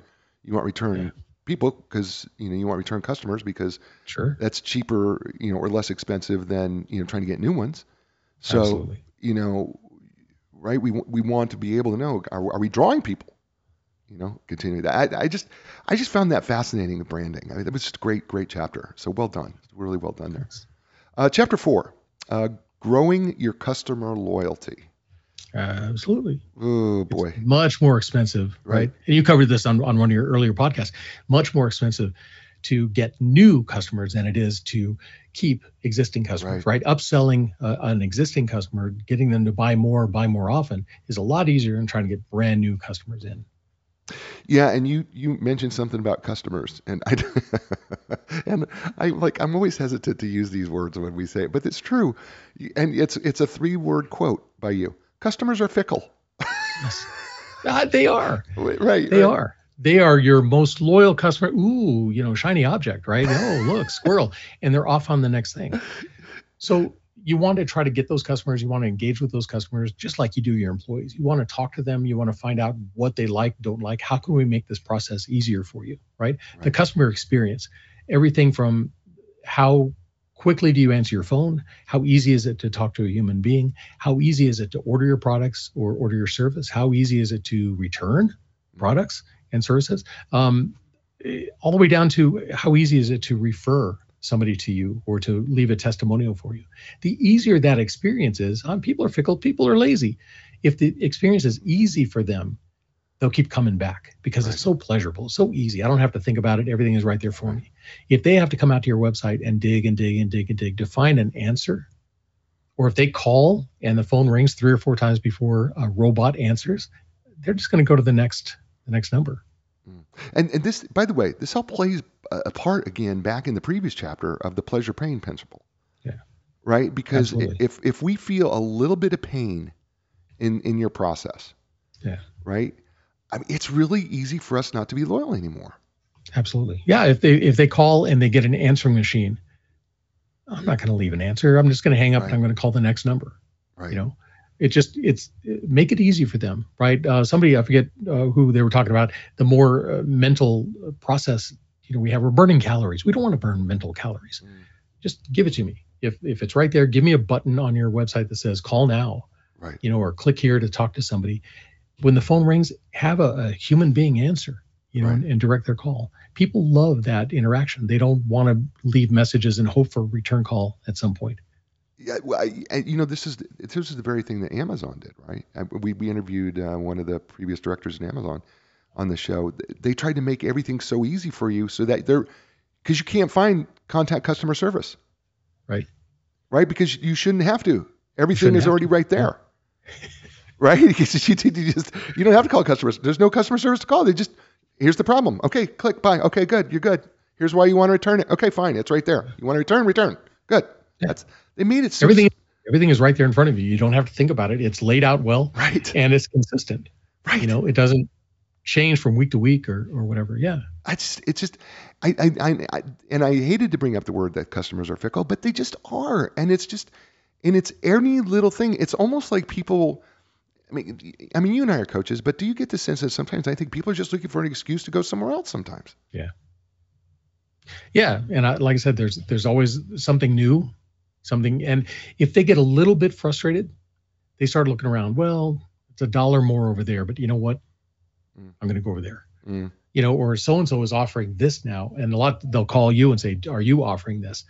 people because, you want return customers because that's cheaper, or less expensive than, trying to get new ones. So, absolutely. Right. We want to be able to know, are we drawing people, continue that. I just found that fascinating with branding. I mean, it was just a great chapter. So well done. Really well done there. Chapter 4, growing your customer loyalty. Absolutely. Oh boy. It's much more expensive, right? And you covered this on one of your earlier podcasts. Much more expensive to get new customers than it is to keep existing customers, right? Upselling an existing customer, getting them to buy more often is a lot easier than trying to get brand new customers in. Yeah, and you mentioned something about customers, and I'm always hesitant to use these words when we say it, but it's true, and it's a 3-word quote by you. Customers are fickle. Yes. They are. Right. They are. They are your most loyal customer. Ooh, shiny object, right? Oh, look, squirrel, and they're off on the next thing. So you want to try to get those customers. You want to engage with those customers just like you do your employees. You want to talk to them. You want to find out what they like, don't like. How can we make this process easier for you, right? The customer experience, everything from how quickly do you answer your phone? How easy is it to talk to a human being? How easy is it to order your products or order your service? How easy is it to return products and services? All the way down to how easy is it to refer somebody to you or to leave a testimonial for you. The easier that experience is, people are fickle, people are lazy. If the experience is easy for them, they'll keep coming back because it's so pleasurable, so easy. I don't have to think about it. Everything is right there for me. If they have to come out to your website and dig to find an answer, or if they call and the phone rings 3 or 4 times before a robot answers, they're just going to go to the next number. And this, by the way, this all plays a part again back in the previous chapter of the pleasure pain principle. Yeah. Right? Because if we feel a little bit of pain in your process, right? I mean, it's really easy for us not to be loyal anymore. Absolutely. Yeah. If they call and they get an answering machine, I'm not going to leave an answer. I'm just going to hang up and I'm going to call the next number. Right. It's make it easy for them, right? Somebody, I forget who they were talking about, the more mental process, we're burning calories. We don't want to burn mental calories. Just give it to me. If it's right there, give me a button on your website that says call now, right? Or click here to talk to somebody. When the phone rings, have a human being answer, and direct their call. People love that interaction. They don't want to leave messages and hope for a return call at some point. Yeah, well, this is the very thing that Amazon did, right? We interviewed one of the previous directors in Amazon on the show. They tried to make everything so easy for you so that because you can't find contact customer service, right? Because you shouldn't have to. Everything is already right there, right? You don't have to call customers. There's no customer service to call. Here's the problem. Okay, click, bye. Okay, good, you're good. Here's why you want to return it. Okay, fine, it's right there. You want to return. Good. Yeah. They made it so Everything is right there in front of you. You don't have to think about it. It's laid out well, right. and it's consistent. Right. It doesn't change from week to week or whatever. Yeah. I hated to bring up the word that customers are fickle, but they just are. And it's any little thing. It's almost like people, I mean, you and I are coaches, but do you get the sense that sometimes I think people are just looking for an excuse to go somewhere else sometimes? Yeah. Yeah. And like I said, there's always something new, and if they get a little bit frustrated, they start looking around. Well, it's $1 more over there, but you know what? I'm going to go over there. Or so-and-so is offering this now. And they'll call you and say, are you offering this?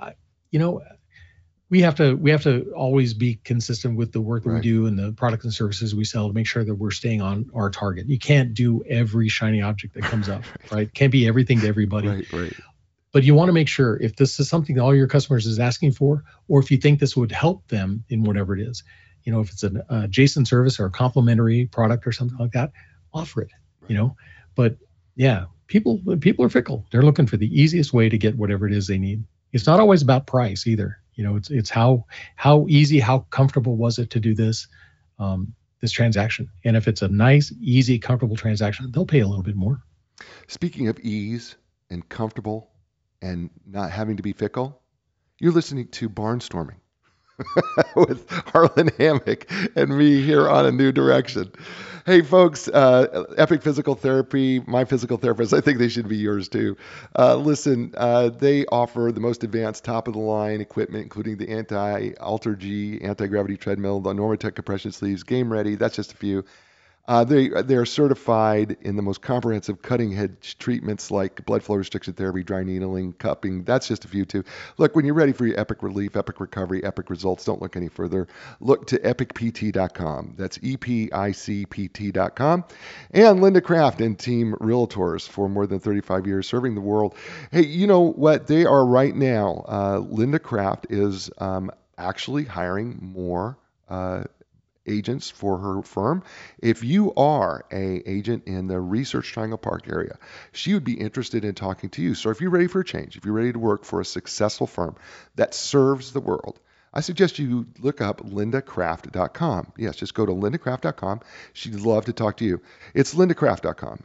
We have to always be consistent with the work that we do and the products and services we sell to make sure that we're staying on our target. You can't do every shiny object that comes up, right? Can't be everything to everybody. Right. But you want to make sure if this is something that all your customers is asking for, or if you think this would help them in whatever it is, if it's an adjacent service or a complementary product or something like that, offer it, But yeah, people are fickle. They're looking for the easiest way to get whatever it is they need. It's not always about price either. It's how easy, how comfortable was it to do this transaction. And if it's a nice, easy, comfortable transaction, they'll pay a little bit more. Speaking of ease and comfortable and not having to be fickle, you're listening to Barnstorming with Harlan Hammock and me here on A New Direction. Hey, folks, Epic Physical Therapy, my physical therapist, I think they should be yours too. Listen, they offer the most advanced top-of-the-line equipment, including the Anti-Alter-G, anti-gravity treadmill, the Normatec compression sleeves, Game Ready. That's just a few. They are certified in the most comprehensive cutting-edge treatments like blood flow restriction therapy, dry needling, cupping. That's just a few too. Look, when you're ready for your epic relief, epic recovery, epic results, don't look any further. Look to epicpt.com. That's EPICPT.com. And Linda Craft and Team Realtors for more than 35 years serving the world. Hey, you know what? They are right now. Linda Craft is actually hiring more agents for her firm. If you are an agent in the Research Triangle Park area, she would be interested in talking to you. So if you're ready for a change, if you're ready to work for a successful firm that serves the world, I suggest you look up lindacraft.com. Yes, just go to lindacraft.com. She'd love to talk to you. It's lindacraft.com,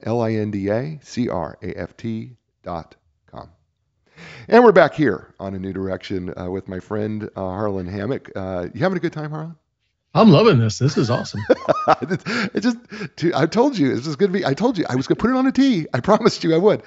lindacraft.com. And we're back here on A New Direction with my friend Harlan Hammock. You having a good time, Harlan? I'm loving this. This is awesome. I told you this was going to be. I told you I was going to put it on a tee. I promised you I would.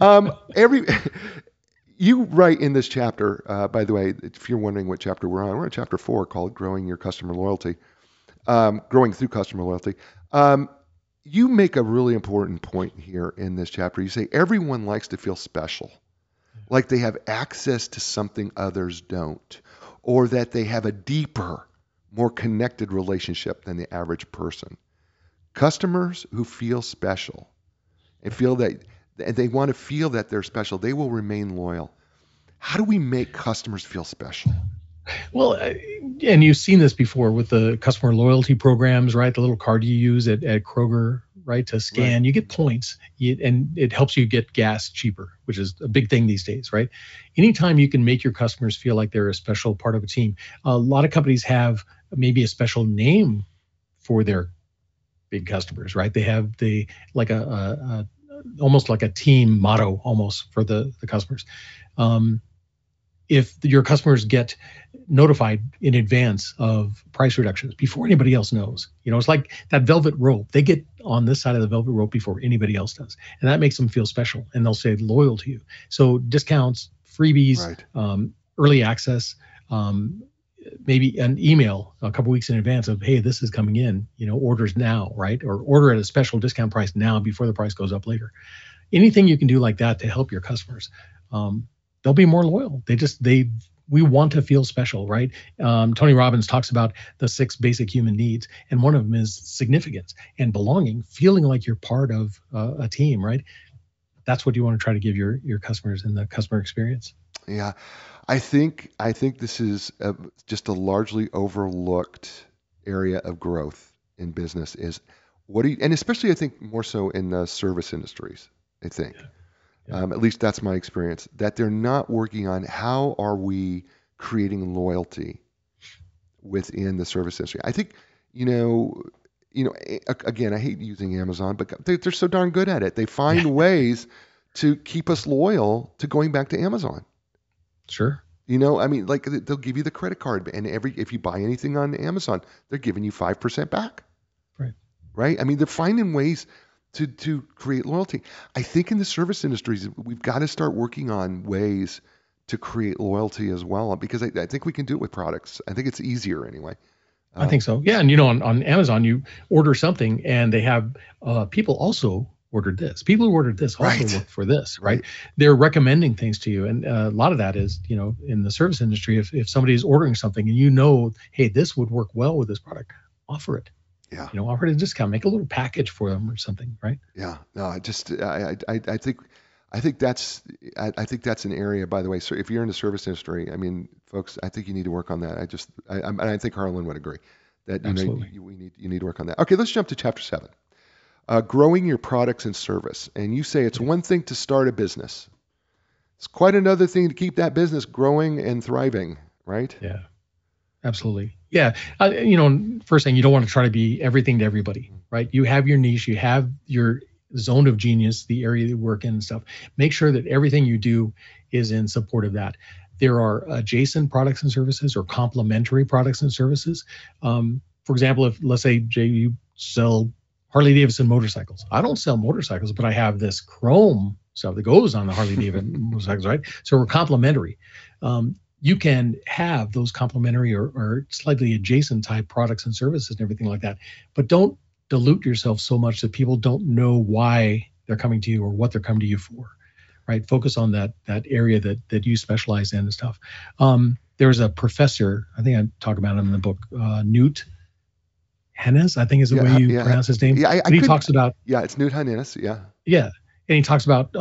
You write in this chapter, by the way, if you're wondering what chapter we're on chapter 4 called "Growing Your Customer Loyalty," growing through customer loyalty. You make a really important point here in this chapter. You say everyone likes to feel special, like they have access to something others don't, or that they have a deeper, more connected relationship than the average person. Customers who feel special and feel that they want to feel that they're special, they will remain loyal. How do we make customers feel special? Well, and you've seen this before with the customer loyalty programs, right? The little card you use at Kroger, right, to scan, right. You get points, and it helps you get gas cheaper, which is a big thing these days, right? Anytime you can make your customers feel like they're a special part of a team. A lot of companies have maybe a special name for their big customers, right? They have almost like a team motto almost for the customers. If your customers get notified in advance of price reductions before anybody else knows, it's like that velvet rope. They get on this side of the velvet rope before anybody else does. And that makes them feel special, and they'll stay loyal to you. So discounts, freebies, right. Early access, maybe an email a couple weeks in advance of, hey, this is coming in, orders now, right? Or order at a special discount price now before the price goes up later. Anything you can do like that to help your customers, they'll be more loyal. We want to feel special, right? Tony Robbins talks about the 6 basic human needs, and one of them is significance and belonging, feeling like you're part of a team, right? That's what you want to try to give your customers in the customer experience. Yeah, I think this is just a largely overlooked area of growth in business. And especially I think more so in the service industries. I think, at least that's my experience, that they're not working on how are we creating loyalty within the service industry. I think, again, I hate using Amazon, but they're so darn good at it. They find ways to keep us loyal to going back to Amazon. Sure. Like they'll give you the credit card, and if you buy anything on Amazon, they're giving you 5% back. Right. I mean, they're finding ways to create loyalty. I think in the service industries, we've got to start working on ways to create loyalty as well, because I think we can do it with products. I think it's easier anyway. I think so. Yeah. And on Amazon, you order something and they have people also ordered this. People who ordered this also look for this, right? They're recommending things to you. And a lot of that is, in the service industry, if somebody is ordering something and hey, this would work well with this product, offer it. Yeah. Offer it a discount, make a little package for them or something, right? Yeah. No, I think that's an area, by the way. So if you're in the service industry, I mean, folks, I think you need to work on that. I think Harlan would agree that you need to work on that. Okay, let's jump to chapter 7. Growing your products and service. And you say it's one thing to start a business. It's quite another thing to keep that business growing and thriving, right? Yeah. Absolutely. Yeah. First thing, you don't want to try to be everything to everybody, right? You have your niche, you have your zone of genius, the area you work in and stuff. Make sure that everything you do is in support of that. There are adjacent products and services or complementary products and services. For example, if let's say, Jay, you sell Harley Davidson motorcycles. I don't sell motorcycles, but I have this chrome stuff that goes on the Harley Davidson motorcycles, right? So we're complementary. You can have those complementary or slightly adjacent type products and services and everything like that, but don't dilute yourself so much that people don't know why they're coming to you or what they're coming to you for, right? Focus on that area that you specialize in and stuff. There's a professor, I think I talk about him in the book, Knut Hennes, I think is the way you pronounce his name. Yeah, he talks about. Yeah, it's Knut Hennes. Yeah. Yeah, and he talks about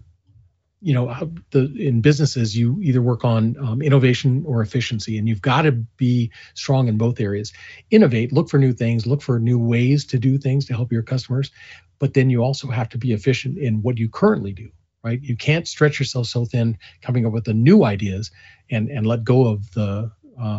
how in businesses you either work on innovation or efficiency, and you've got to be strong in both areas. Innovate, look for new things, look for new ways to do things to help your customers, but then you also have to be efficient in what you currently do, right? You can't stretch yourself so thin coming up with the new ideas and let go of the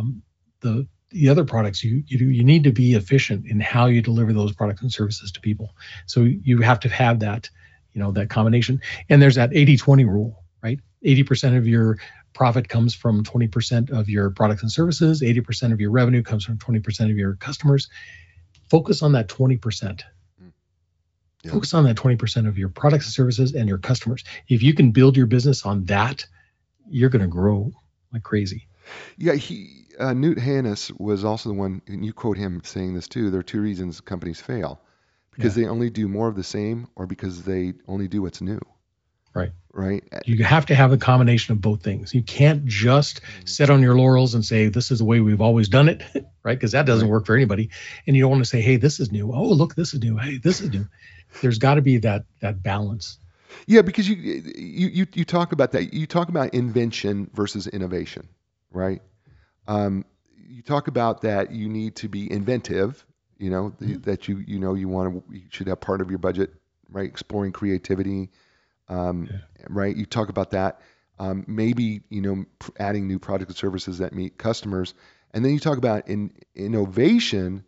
other products you do. You need to be efficient in how you deliver those products and services to people. So you have to have that that combination. And there's that 80-20 rule, right? 80% of your profit comes from 20% of your products and services. 80% of your revenue comes from 20% of your customers. Focus on that 20%. Yeah. Focus on that 20% of your products and services and your customers. If you can build your business on that, you're going to grow like crazy. Yeah, Knut Hennes was also the one, and you quote him saying this too, there are 2 reasons companies fail. Because they only do more of the same, or because they only do what's new. Right. You have to have a combination of both things. You can't just sit on your laurels and say, this is the way we've always done it, right? Because that doesn't work for anybody. And you don't want to say, hey, this is new. Oh, look, this is new. Hey, this is new. There's got to be that balance. Yeah, because you talk about that. You talk about invention versus innovation, right? You talk about that you need to be inventive. That you should have part of your budget, right? Exploring creativity, right? You talk about that. Maybe, adding new products and services that meet customers. And then you talk about innovation,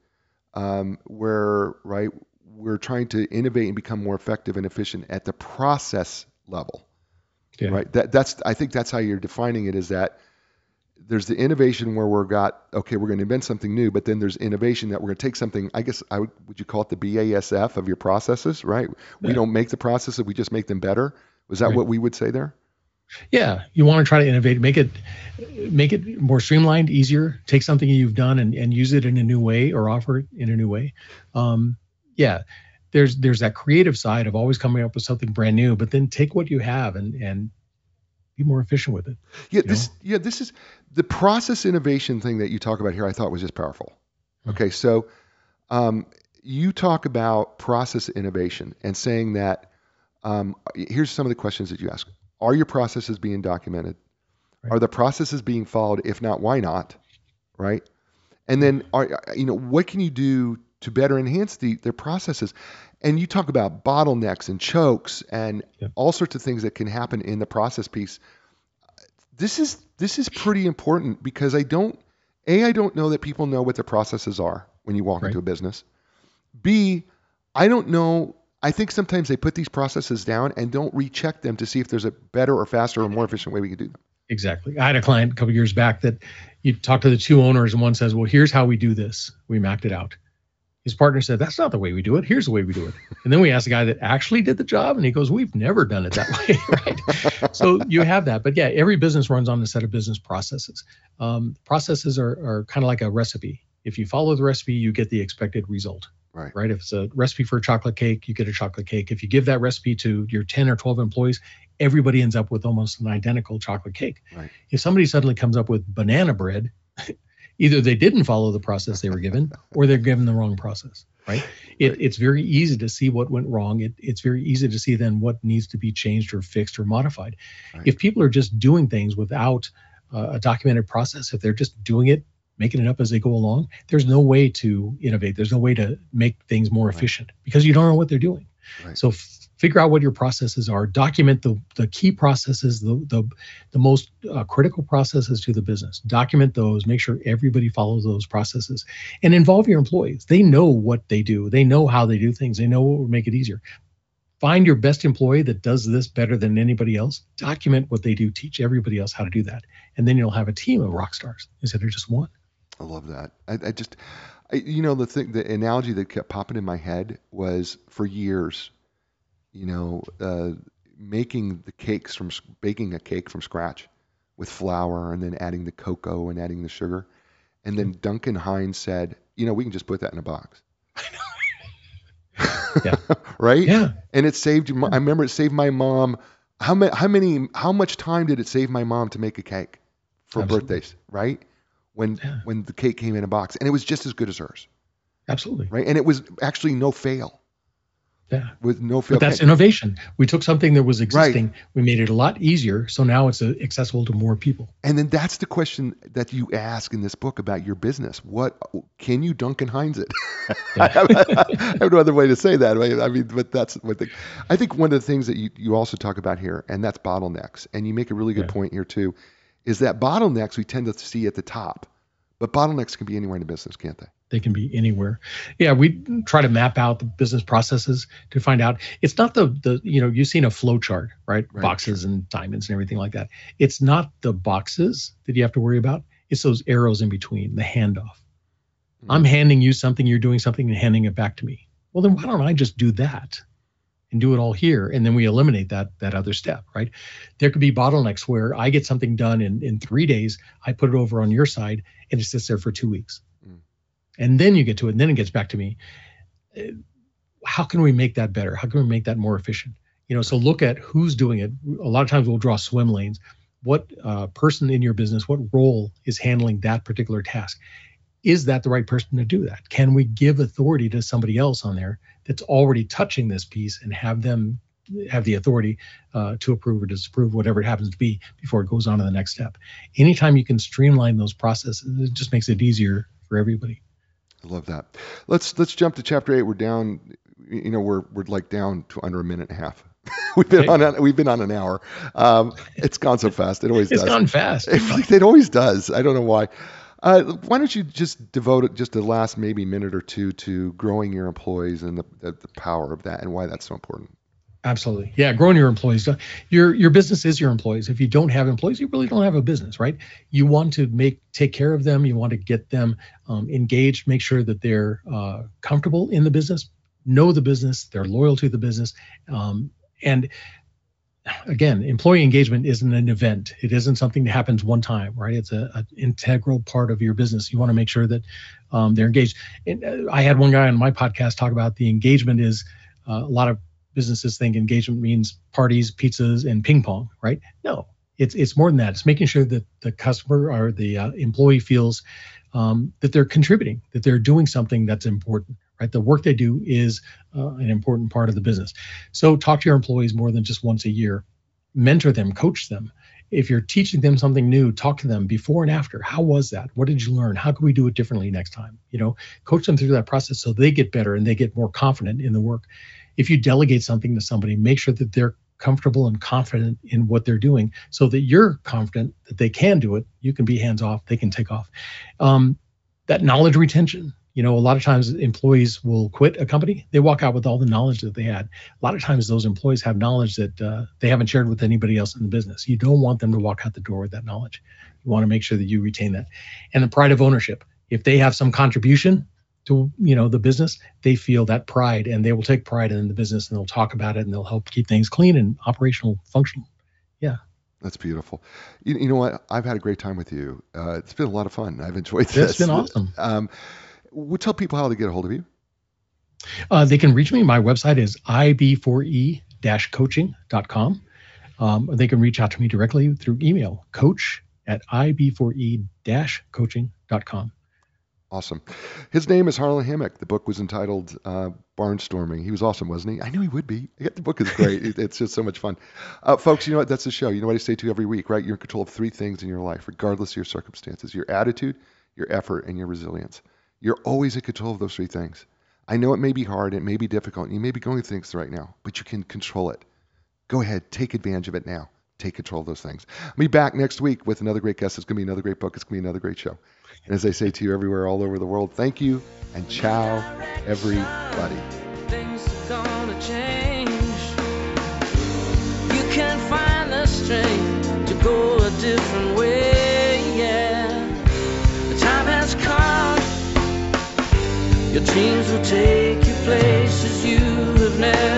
where, right, we're trying to innovate and become more effective and efficient at the process level, right? I think that's how you're defining it, is that there's the innovation where we're going to invent something new, but then there's innovation that we're going to take something, I guess, would you call it the BASF of your processes, right? We don't make the processes, we just make them better. Was that what we would say there? Yeah. You want to try to innovate, make it more streamlined, easier, take something you've done and use it in a new way or offer it in a new way. There's that creative side of always coming up with something brand new, but then take what you have and be more efficient with it. This is the process innovation thing that you talk about here. I thought was just powerful. Okay, so you talk about process innovation and saying that here's some of the questions that you ask: are your processes being documented? Right. Are the processes being followed? If not, why not? Right? And then what can you do to better enhance their processes? And you talk about bottlenecks and chokes and all sorts of things that can happen in the process piece. this is pretty important because I don't know that people know what their processes are when you walk into a business. B, I don't know. I think sometimes they put these processes down and don't recheck them to see if there's a better or faster or more efficient way we can do them. Exactly. I had a client a couple of years back that you talk to the two owners and one says, well, here's how we do this. We mapped it out. His partner said, that's not the way we do it. Here's the way we do it. And then we asked the guy that actually did the job and he goes, we've never done it that way. Right. So you have that. But yeah, every business runs on a set of business processes. Processes are kind of like a recipe. If you follow the recipe, you get the expected result. Right. If it's a recipe for a chocolate cake, you get a chocolate cake. If you give that recipe to your 10 or 12 employees, everybody ends up with almost an identical chocolate cake. Right. If somebody suddenly comes up with banana bread, either they didn't follow the process they were given or they're given the wrong process. Right. It's very easy to see what went wrong. It's very easy to see then what needs to be changed or fixed or modified. Right. If people are just doing things without a documented process, if they're just doing it, making it up as they go along, there's no way to innovate. There's no way to make things more efficient because you don't know what they're doing. Right. So figure out what your processes are, document the key processes, the most critical processes to the business, document those, make sure everybody follows those processes and involve your employees. They know what they do. They know how they do things. They know what would make it easier. Find your best employee that does this better than anybody else, document what they do, teach everybody else how to do that. And then you'll have a team of rock stars instead of just one. I love that. The analogy that kept popping in my head was for years, baking a cake from scratch with flour and then adding the cocoa and adding the sugar. And then Duncan Hines said, we can just put that in a box. Yeah. Right? Yeah. And it saved you. I remember it saved my mom. How much time did it save my mom to make a cake for Absolutely. birthdays? Right? When the cake came in a box, and it was just as good as hers. Absolutely. Right. And it was actually no fail. Yeah. With no fail. But that's innovation. We took something that was existing, we made it a lot easier, so now it's accessible to more people. And then that's the question that you ask in this book about your business. What can you Duncan Hines it? Yeah. I have no other way to say that. I mean, but that's what I think one of the things that you also talk about here, and that's bottlenecks. And you make a really good point here too, is that bottlenecks we tend to see at the top, but bottlenecks can be anywhere in the business, can't they? They can be anywhere. Yeah, we try to map out the business processes to find out. It's not you've seen a flow chart, right? Boxes and diamonds and everything like that. It's not the boxes that you have to worry about. It's those arrows in between, the handoff. Mm-hmm. I'm handing you something, you're doing something and handing it back to me. Well, then why don't I just do that and do it all here? And then we eliminate that other step, right? There could be bottlenecks where I get something done in 3 days, I put it over on your side and it sits there for 2 weeks. And then you get to it, and then it gets back to me. How can we make that better? How can we make that more efficient? So look at who's doing it. A lot of times we'll draw swim lanes. What person in your business, what role is handling that particular task? Is that the right person to do that? Can we give authority to somebody else on there that's already touching this piece and have them have the authority to approve or disapprove, whatever it happens to be, before it goes on to the next step? Anytime you can streamline those processes, it just makes it easier for everybody. I love that. Let's jump to chapter 8. We're down, we're like down to under a minute and a half. We've been on an hour. It's gone so fast. It always does. It's gone fast. It always does. I don't know why. Why don't you just devote just the last maybe minute or two to growing your employees and the power of that and why that's so important? Absolutely. Yeah. Growing your employees. Your business is your employees. If you don't have employees, you really don't have a business, right? You want to take care of them. You want to get them engaged, make sure that they're comfortable in the business, know the business, they're loyal to the business. And again, employee engagement isn't an event. It isn't something that happens one time, right? It's an integral part of your business. You want to make sure that they're engaged. And I had one guy on my podcast talk about the engagement is a lot of businesses think engagement means parties, pizzas, and ping pong, right? No, it's more than that. It's making sure that the customer or the employee feels that they're contributing, that they're doing something that's important, right? The work they do is an important part of the business. So talk to your employees more than just once a year. Mentor them, coach them. If you're teaching them something new, talk to them before and after. How was that? What did you learn? How can we do it differently next time? Coach them through that process so they get better and they get more confident in the work. If you delegate something to somebody, make sure that they're comfortable and confident in what they're doing, so that you're confident that they can do it. You can be hands off, they can take off. That knowledge retention. A lot of times employees will quit a company. They walk out with all the knowledge that they had. A lot of times those employees have knowledge that they haven't shared with anybody else in the business. You don't want them to walk out the door with that knowledge. You want to make sure that you retain that. And the pride of ownership. If they have some contribution to the business, they feel that pride, and they will take pride in the business, and they'll talk about it, and they'll help keep things clean and operational, functional. Yeah. That's beautiful. You know what? I've had a great time with you. It's been a lot of fun. I've enjoyed this. It's been awesome. We'll tell people how to get a hold of you. They can reach me. My website is ib4e-coaching.com. They can reach out to me directly through email, coach@ib4e-coaching.com. Awesome. His name is Harlan Hammock. The book was entitled Barnstorming. He was awesome, wasn't he? I knew he would be. The book is great. It's just so much fun. Folks, you know what? That's the show. You know what I say to you every week, right? You're in control of 3 things in your life, regardless of your circumstances: your attitude, your effort, and your resilience. You're always in control of those 3 things. I know it may be hard, it may be difficult, and you may be going through things right now, but you can control it. Go ahead, take advantage of it now. Take control of those things. I'll be back next week with another great guest. It's going to be another great book. It's going to be another great show. And as I say to you everywhere, all over the world, thank you and ciao, everybody. Things are gonna change. You can find the strength to go a different way, yeah. The time has come. Your dreams will take you places you have never